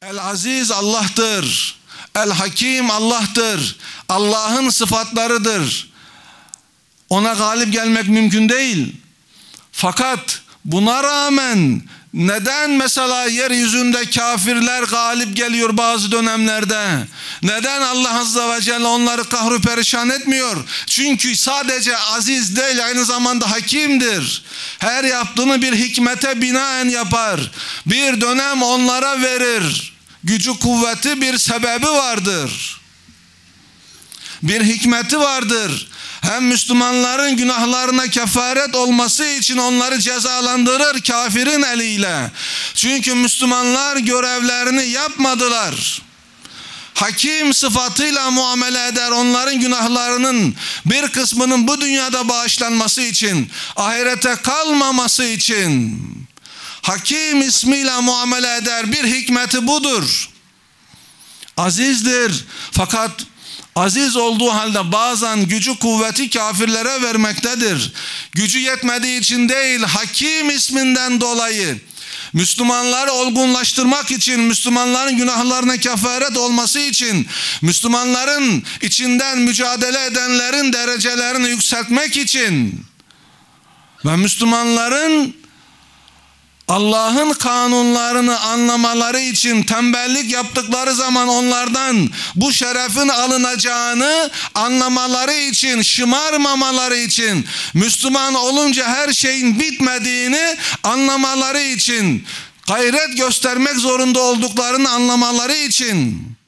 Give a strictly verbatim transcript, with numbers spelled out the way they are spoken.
El-Aziz Allah'tır. El-Hakim Allah'tır. Allah'ın sıfatlarıdır. Ona galip gelmek mümkün değil. Fakat buna rağmen neden mesela yeryüzünde kafirler galip geliyor bazı dönemlerde? Neden Allah Azze ve Celle onları kahru perişan etmiyor? Çünkü sadece aziz değil, aynı zamanda hakimdir. Her yaptığını bir hikmete binaen yapar. Bir dönem onlara verir. Gücü kuvveti bir sebebi vardır. Bir hikmeti vardır. Hem Müslümanların günahlarına kefaret olması için onları cezalandırır kafirin eliyle. Çünkü Müslümanlar görevlerini yapmadılar. Hakim sıfatıyla muamele eder, onların günahlarının bir kısmının bu dünyada bağışlanması için, ahirete kalmaması için. Hakim ismiyle muamele eder, bir hikmeti budur. Azizdir fakat aziz olduğu halde bazen gücü kuvveti kafirlere vermektedir. Gücü yetmediği için değil, hakim isminden dolayı Müslümanları olgunlaştırmak için, Müslümanların günahlarına kefaret olması için, Müslümanların içinden mücadele edenlerin derecelerini yükseltmek için ve Müslümanların Allah'ın kanunlarını anlamaları için tembellik yaptıkları zaman onlardan bu şerefin alınacağını anlamaları için, şımarmamaları için, Müslüman olunca her şeyin bitmediğini anlamaları için, gayret göstermek zorunda olduklarını anlamaları için